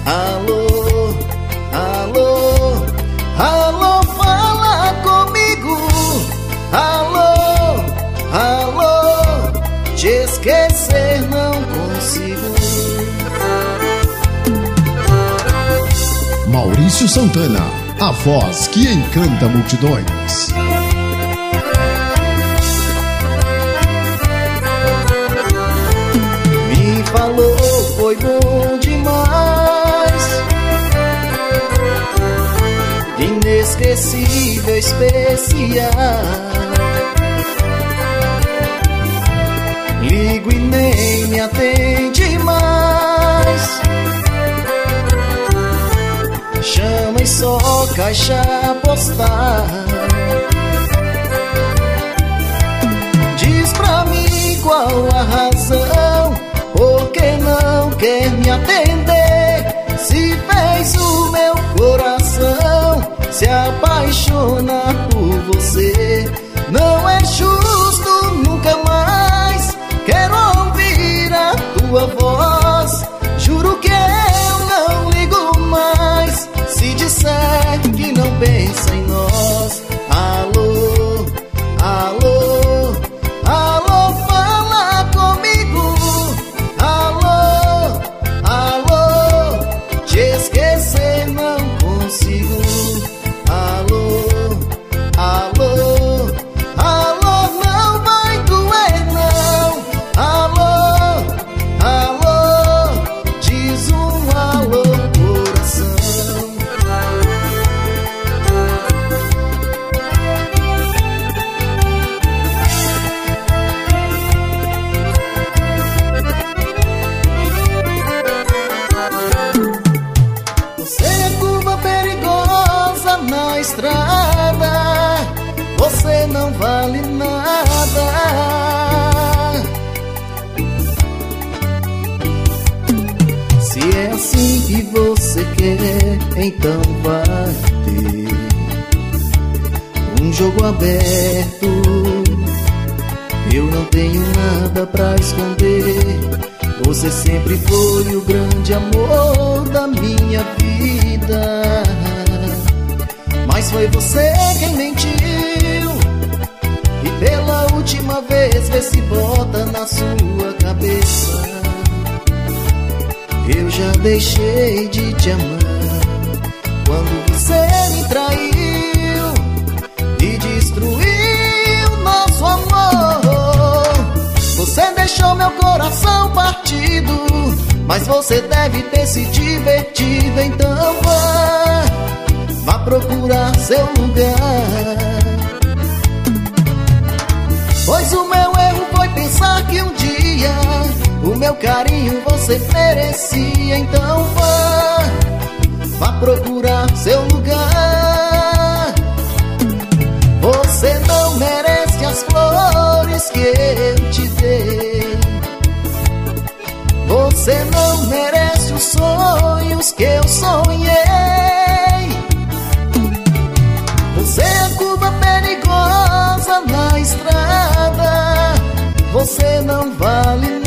Alô, alô, alô, fala comigo. Alô, alô, te esquecer não consigo. Maurício Santana, a voz que encanta multidões. Me falou, foi bom demais, inesquecível, especial. Ligo e nem me atende mais, chama e só caixa postal. Diz pra mim qual a razão, por que não quer me atender? Se fez o meu coração se apaixonar por você. Não é justo, nunca mais quero ouvir a tua voz. Juro que eu não ligo mais se disser que não pensa em nós. Alô, alô, alô, fala comigo. Alô, alô, te esquecer não consigo. Alô, alô, alô, não vai doer não. Alô, alô, diz um alô, coração. Você é curva perigosa na estrada, você não vale nada. Se é assim que você quer, então vai ter um jogo aberto. Eu não tenho nada pra esconder. Você sempre foi o grande amor da minha vida, mas foi você quem mentiu. E pela última vez vê se bota na sua cabeça. Eu já deixei de te amar quando você me traiu e destruiu nosso amor. Você deixou meu coração partido, mas você deve ter se divertido. Então vá procurar seu lugar, pois o meu erro foi pensar que um dia o meu carinho você merecia. Então vá procurar seu lugar. Você não merece as flores que eu te dei. Você não merece os sonhos que eu sonhei. Você é curva perigosa na estrada, você não vale nada.